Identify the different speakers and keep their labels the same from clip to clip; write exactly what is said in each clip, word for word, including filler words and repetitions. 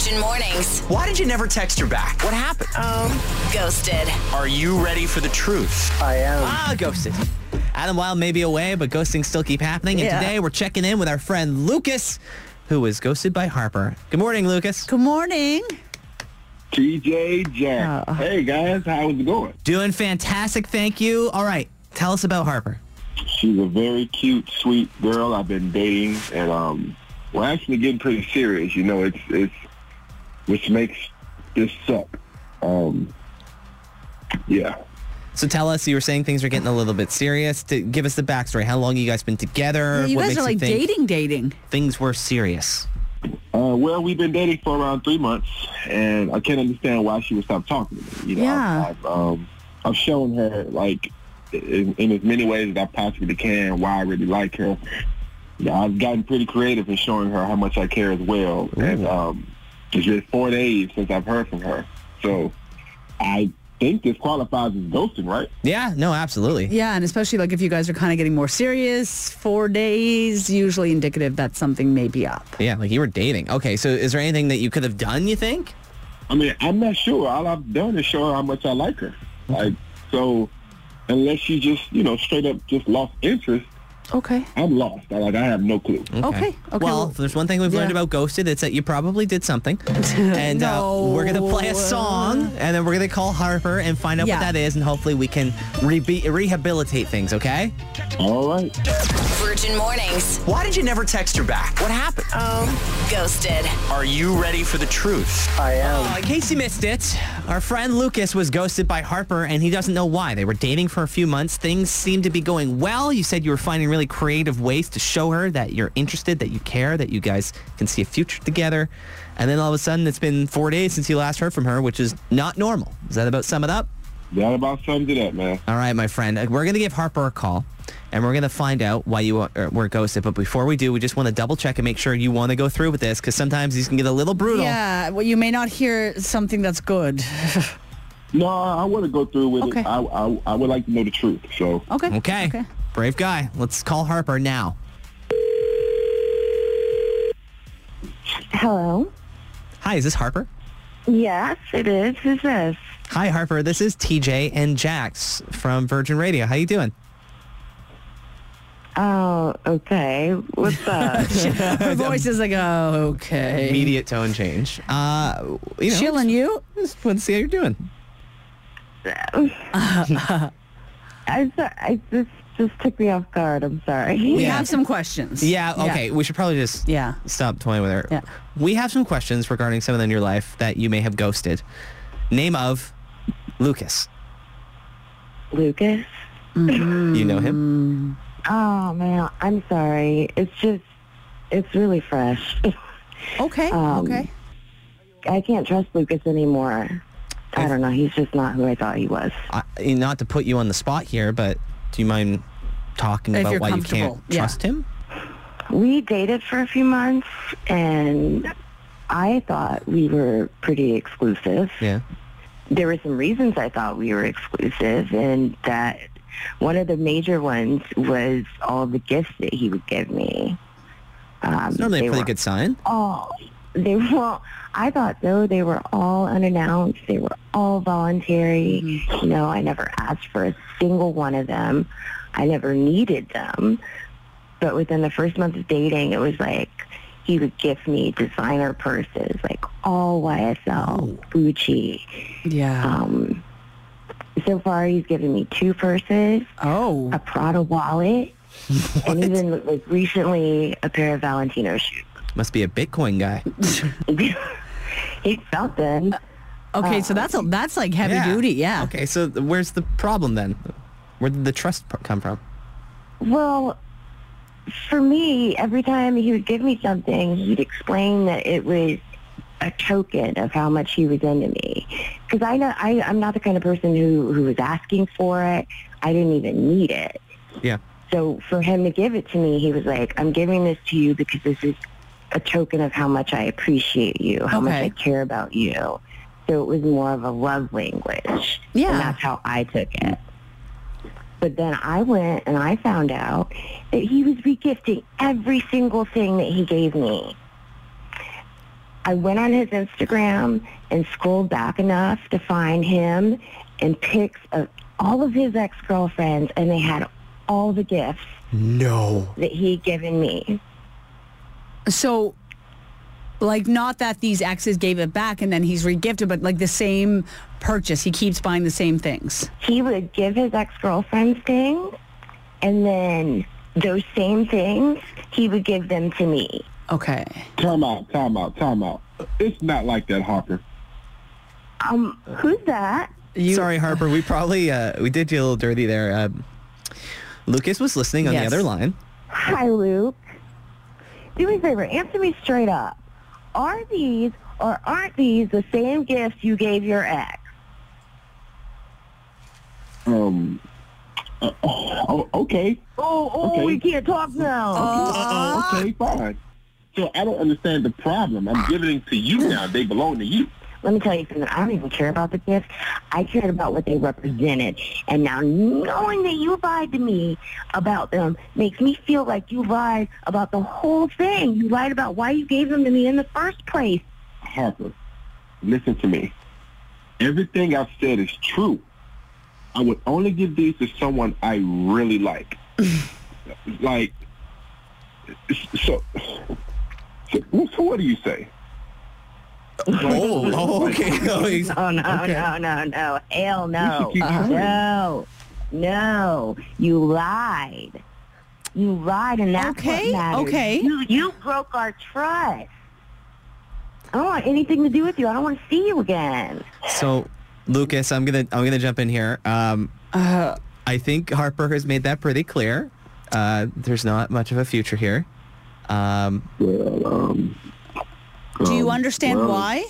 Speaker 1: Virgin Mornings.
Speaker 2: Why did you never text her back? What happened?
Speaker 1: Um, Ghosted.
Speaker 2: Are you ready for the truth?
Speaker 3: I am.
Speaker 4: Ah, ghosted. Adam Wilde may be away, but ghosting still keep happening. And
Speaker 5: Yeah.
Speaker 4: today we're checking in with our friend Lucas, who was ghosted by Harper. Good morning, Lucas.
Speaker 5: Good morning.
Speaker 3: T J Jack.
Speaker 5: Oh.
Speaker 3: Hey, guys. How's it going?
Speaker 4: Doing fantastic, thank you. All right, tell us about Harper.
Speaker 3: She's a very cute, sweet girl I've been dating, and um, we're actually getting pretty serious. You know, it's it's which makes this suck. Um, yeah.
Speaker 4: So tell us, you were saying things are getting a little bit serious. To give us the backstory. How long you guys been together?
Speaker 5: Yeah, you
Speaker 4: What
Speaker 5: guys
Speaker 4: makes
Speaker 5: are like
Speaker 4: think
Speaker 5: dating, dating.
Speaker 4: Things were serious.
Speaker 3: Uh, well, we've been dating for around three months, and I can't understand why she would stop talking to me. You know,
Speaker 5: Yeah.
Speaker 3: I've, um, I've shown her, like, in, in as many ways as I possibly can, why I really like her. Yeah, I've gotten pretty creative in showing her how much I care as well.
Speaker 4: Ooh.
Speaker 3: And um, it's been four days since I've heard from her. So I think this qualifies as ghosting, right?
Speaker 4: Yeah, no, absolutely.
Speaker 5: Yeah, and especially like if you guys are kind of getting more serious, four days, usually indicative that something may be up.
Speaker 4: Yeah, like you were dating. Okay, so is there anything that you could have done, you think?
Speaker 3: I mean, I'm not sure. All I've done is show her how much I like her. Like, so unless she just, you know, straight up just lost interest,
Speaker 5: Okay.
Speaker 3: I'm lost. I, like, I have no clue.
Speaker 5: Okay, okay,
Speaker 4: Well,
Speaker 5: well,
Speaker 4: if there's one thing we've learned
Speaker 5: yeah.
Speaker 4: about ghosted, it's that you probably did something. And
Speaker 5: No.
Speaker 4: uh, we're going to play a song, and then we're going to call Harper and find out
Speaker 5: Yeah.
Speaker 4: what that is, and hopefully we can re- rehabilitate things, okay?
Speaker 3: All right.
Speaker 1: Virgin Mornings.
Speaker 2: Why did you never text her back? What happened?
Speaker 1: Um, Ghosted.
Speaker 2: Are you ready for the truth?
Speaker 3: I am.
Speaker 4: Uh, in case you missed it, our friend Lucas was ghosted by Harper, and he doesn't know why. They were dating for a few months. Things seemed to be going well. You said you were finding really creative ways to show her that you're interested, that you care, that you guys can see a future together. And then all of a sudden, it's been four days since you last heard from her, which is not normal. Does that about sum it up?
Speaker 3: That about sums it up, man.
Speaker 4: All right, my friend. Uh, We're going to give Harper a call, and we're going to find out why you uh, were ghosted. But before we do, we just want to double check and make sure you want to go through with this, because sometimes these can get a little brutal.
Speaker 5: yeah, well, you may not hear something that's good.
Speaker 3: No, I want to go through with
Speaker 5: Okay.
Speaker 3: it. I, I I would like to know the truth. So
Speaker 5: Okay.
Speaker 4: Okay.
Speaker 5: Okay.
Speaker 4: Brave guy. Let's call Harper now.
Speaker 6: Hello.
Speaker 4: Hi, is this Harper?
Speaker 6: Yes, it is. Who's this?
Speaker 4: Hi, Harper. This is T J and Jax from Virgin Radio. How you doing?
Speaker 6: Oh, okay. What's up?
Speaker 5: Her voice is like, oh, okay.
Speaker 4: Immediate tone change. Uh, you know,
Speaker 5: Chilling you?
Speaker 4: just want to see how you're doing.
Speaker 6: I'm sorry. I just just took me off guard. I'm sorry.
Speaker 5: We
Speaker 4: Yeah.
Speaker 5: have some questions.
Speaker 4: Yeah. Okay. We should probably just
Speaker 5: Yeah.
Speaker 4: stop toying with her.
Speaker 5: Yeah.
Speaker 4: We have some questions regarding someone in your life that you may have ghosted. Name of Lucas.
Speaker 6: Lucas.
Speaker 4: You know him?
Speaker 6: Oh man, I'm sorry. It's just, it's really fresh.
Speaker 5: Okay.
Speaker 6: Um,
Speaker 5: okay.
Speaker 6: I can't trust Lucas anymore. I don't know. He's just not who I thought he was.
Speaker 4: I, not to put you on the spot here, but do you mind talking
Speaker 5: If
Speaker 4: about
Speaker 5: you're
Speaker 4: why you can't
Speaker 5: comfortable, yeah.
Speaker 4: trust him?
Speaker 6: We dated for a few months, and I thought we were pretty exclusive.
Speaker 4: Yeah.
Speaker 6: There were some reasons I thought we were exclusive, and that one of the major ones was all the gifts that he would give me. Um,
Speaker 4: It's normally
Speaker 6: they
Speaker 4: a pretty
Speaker 6: were
Speaker 4: good sign.
Speaker 6: all, they were all, I thought so. They were all unannounced. They were all voluntary. You know, I never asked for a single one of them. I never needed them. But within the first month of dating, it was like he would gift me designer purses, like all Y S L,
Speaker 4: Oh.
Speaker 6: Gucci.
Speaker 5: Yeah.
Speaker 6: Um, so far, he's given me two purses,
Speaker 5: oh.
Speaker 6: a Prada wallet, and even like recently a pair of Valentino shoes.
Speaker 4: Must be a Bitcoin guy.
Speaker 6: He felt them.
Speaker 5: Okay, so that's a, that's like heavy
Speaker 4: Yeah.
Speaker 5: duty. Yeah.
Speaker 4: Okay, so th- where's the problem then? Where did the trust p- come from?
Speaker 6: Well, for me, every time he would give me something, he'd explain that it was a token of how much he was into me. Because I know I, I'm not the kind of person who, who was asking for it. I didn't even need it.
Speaker 4: Yeah.
Speaker 6: So for him to give it to me, he was like, I'm giving this to you because this is a token of how much I appreciate you, how much
Speaker 5: Okay.
Speaker 6: I care about you. So it was more of a love language.
Speaker 5: Yeah.
Speaker 6: And that's how I took it. But then I went and I found out that he was regifting every single thing that he gave me. I went on his Instagram and scrolled back enough to find him and pics of all of his ex-girlfriends, and they had all the gifts
Speaker 7: No.
Speaker 6: that he'd given me.
Speaker 5: So, like, not that these exes gave it back and then he's regifted, but like the same purchase. He keeps buying the same things.
Speaker 6: He would give his ex-girlfriends things, and then those same things, he would give them to me.
Speaker 5: Okay.
Speaker 3: Time out, time out, time out. It's not like that, Harper.
Speaker 6: Um, who's that?
Speaker 5: You,
Speaker 4: Sorry, Harper. We probably uh, we did you a little dirty there. Um, Lucas was listening on
Speaker 5: Yes.
Speaker 4: the other line.
Speaker 6: Hi, Luke. Do me a favor. Answer me straight up. Are these or aren't these the same gifts you gave your ex?
Speaker 3: Um, uh, oh, okay.
Speaker 6: Oh, oh,
Speaker 3: Okay.
Speaker 6: we can't talk now.
Speaker 3: Uh, okay, fine. So I don't understand the problem. I'm giving it to you now. They belong to you.
Speaker 6: Let me tell you something. I don't even care about the gifts. I cared about what they represented. And now knowing that you lied to me about them makes me feel like you lied about the whole thing. You lied about why you gave them to me in the first place.
Speaker 3: Harper, listen to me. Everything I've said is true. I would only give these to someone I really like. like, so, so, so what do you say?
Speaker 4: Oh, oh, okay. Oh, he's-
Speaker 6: No, no,
Speaker 4: okay.
Speaker 6: no, no, no. Hell no.
Speaker 3: You should keep trying.
Speaker 6: No. No. You lied. You lied, and that's
Speaker 5: Okay,
Speaker 6: what matters.
Speaker 5: okay.
Speaker 6: You, you broke our trust. I don't want anything to do with you. I don't want to see you again.
Speaker 4: So, Lucas, I'm gonna I'm gonna jump in here. Um,
Speaker 5: Uh,
Speaker 4: I think Harper has made that pretty clear. Uh, there's not much of a future here. Um,
Speaker 3: Well, um,
Speaker 5: do you
Speaker 3: um,
Speaker 5: understand
Speaker 3: well,
Speaker 5: why?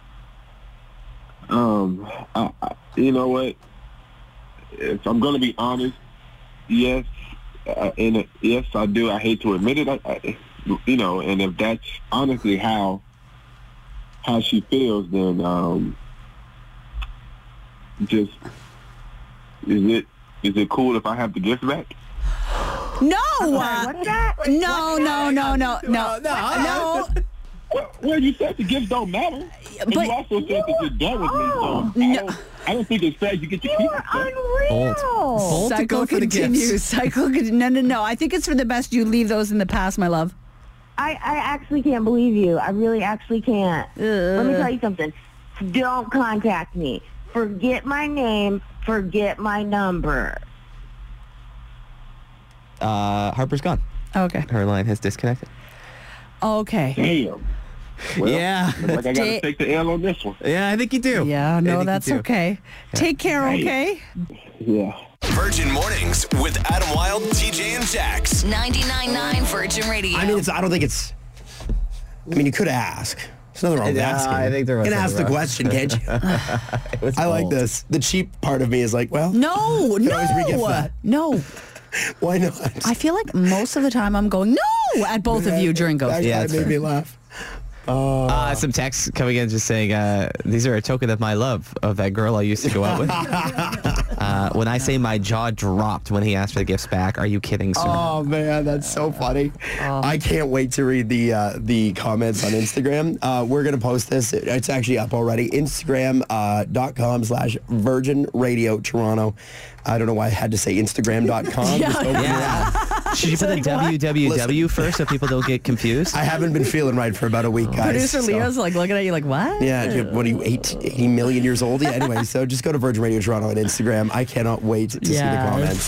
Speaker 3: Um, I, I, you know what? If I'm going to be honest, yes, uh, and it, yes, I do. I hate to admit it. I, I, you know, and if that's honestly how how she feels, then um, just is it is it cool if I have the gift back?
Speaker 5: No.
Speaker 6: Sorry,
Speaker 5: Uh,
Speaker 6: what's that?
Speaker 5: no, no, no, no, no, no.
Speaker 3: Well, well, you said the gifts don't matter, and
Speaker 5: But-
Speaker 3: you also said that you're done with me. So
Speaker 6: Oh.
Speaker 3: I, don't, I don't think it's fair you get your
Speaker 6: You
Speaker 3: keep
Speaker 6: are
Speaker 3: it.
Speaker 6: unreal.
Speaker 4: Bold. Bold. to
Speaker 5: Cycle
Speaker 4: go for the
Speaker 5: continues.
Speaker 4: gifts.
Speaker 5: Cycle con- no, no, no. I think it's for the best you leave those in the past, my love.
Speaker 6: I, I actually can't believe you. I really actually can't. Let me tell you something. Don't contact me. Forget my name. Forget my number.
Speaker 4: uh, Harper's gone.
Speaker 5: Okay.
Speaker 4: Her line has disconnected.
Speaker 5: Okay.
Speaker 3: Damn. Well,
Speaker 4: Yeah.
Speaker 3: looks like I got
Speaker 5: Da-
Speaker 3: to take the L on this one.
Speaker 4: Yeah, I think you do.
Speaker 5: Yeah,
Speaker 4: I
Speaker 5: no,
Speaker 4: think you
Speaker 5: that's
Speaker 4: do.
Speaker 5: okay. Take care, okay?
Speaker 3: Yeah.
Speaker 8: Virgin Mornings with Adam Wilde, T J, and Jax.
Speaker 1: ninety-nine point nine Virgin Radio.
Speaker 7: I mean, it's, I don't think it's... I mean, you could ask. There's nothing wrong with
Speaker 4: Yeah,
Speaker 7: asking.
Speaker 4: I think there was
Speaker 7: You can ask the
Speaker 4: something wrong.
Speaker 7: question, can't you? I like
Speaker 4: bold.
Speaker 7: this. The cheap part of me is like, well,
Speaker 5: No,
Speaker 7: could always regift
Speaker 5: no,
Speaker 7: that.
Speaker 5: no.
Speaker 7: why not?
Speaker 5: I feel like most of the time I'm going no at both of you during
Speaker 7: That
Speaker 5: Ghost.
Speaker 4: Yeah,
Speaker 7: kinda
Speaker 4: that's
Speaker 7: made
Speaker 4: fair.
Speaker 7: me laugh.
Speaker 4: Uh, some texts coming in just saying, uh, these are a token of my love of that girl I used to go out with. uh, when I say my jaw dropped when he asked for the gifts back, are you kidding, sir?
Speaker 7: Oh man, that's so funny. I can't wait to read the uh, the comments on Instagram. Uh, we're gonna post this. It- It's actually up already. Instagram uh, dot com slash Virgin Radio Toronto. I don't know why I had to say Instagram dot com. Just open your app.
Speaker 4: Should you put the
Speaker 5: like, what?
Speaker 4: W W W first so people don't get confused?
Speaker 7: I haven't been feeling right for about a week, guys.
Speaker 5: Producer
Speaker 7: so-
Speaker 5: Leo's like looking at you like, what?
Speaker 7: Yeah, dude, what are you, eight, eighty million years old? Yeah, anyway, so just go to Virgin Radio Toronto on Instagram. I cannot wait to see the
Speaker 5: Yeah.
Speaker 7: comments.